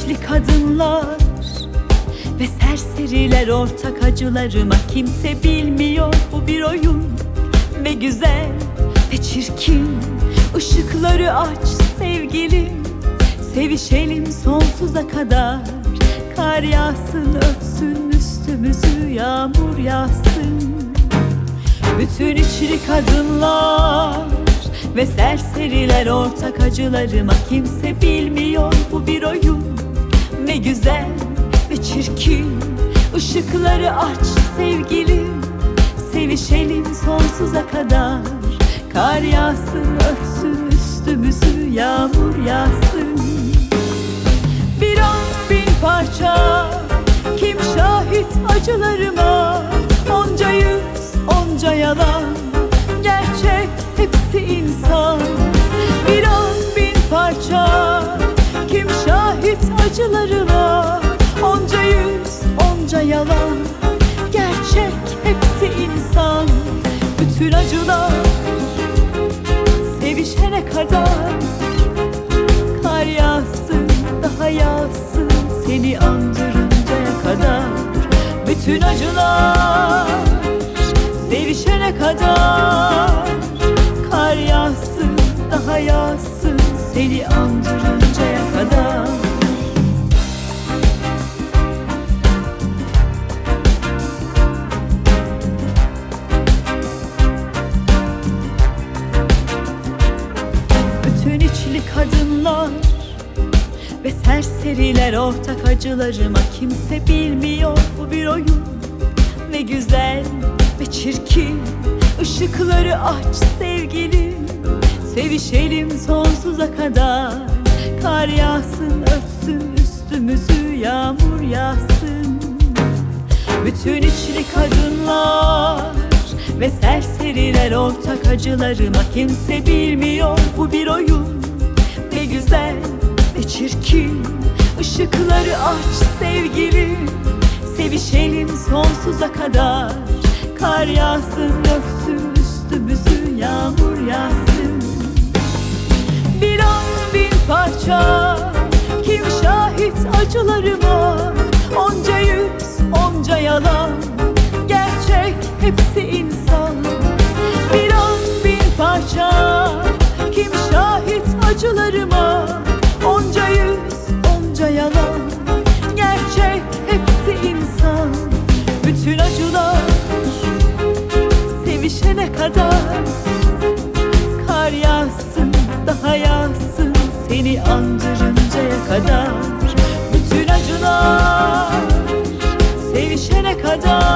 içli kadınlar ve serseriler ortak acılarıma. Kimse bilmiyor bu bir oyun ve güzel ve çirkin. Işıkları aç sevgilim, sevişelim sonsuza kadar. Kar yağsın örtsün üstümüzü, yağmur yağsın. Bütün içli kadınlar ve serseriler ortak acılarıma. Kimse bilmiyor bu bir oyun ve güzel ve çirkin. Işıkları aç sevgilim, sevişelim sonsuza kadar. Kar yağsın örtsün üstümüzü, yağmur yağsın. Bir an bin parça kim şahit acılarıma? Onca yüz, onca yalan, gerçek hepsi insan. Bir an bin parça kim şahit acılarıma? Onca yüz, onca yalan, gerçek hepsi insan. Bütün acılar sevişene kadar. Kar yağsın, daha yağsın, seni andırıncaya kadar. Bütün acılar sevişene kadar. Kar yağsın, daha yağsın, seni andırıncaya kadar. Bütün içli kadınlar ve serseriler ortak acılarıma. Kimse bilmiyor bu bir oyun ve güzel ve çirkin. Işıkları aç sevgilim, sevişelim sonsuza kadar. Kar yağsın örtsün üstümüzü, yağmur yağsın. Bütün içli kadınlar ve serseriler ortak acılarıma. Kimse bilmiyor bu bir oyun ve güzel ve çirkin. Işıkları aç sevgilim, sevişelim sonsuza kadar. Kar yağsın döksün üstümüzü, yağmur yağsın. Bir an bin parça kim şahit acılarıma? Onca yüz, onca yalan, gerçek hepsi insan. Bir an bin parça kim şahit acılarıma? Onca yüz, onca yalan, gerçek hepsi insan. Bütün acılar sevişene kadar. Kar yağsın, daha yağsın, seni andırıncaya kadar. Bütün acılar sevişene kadar.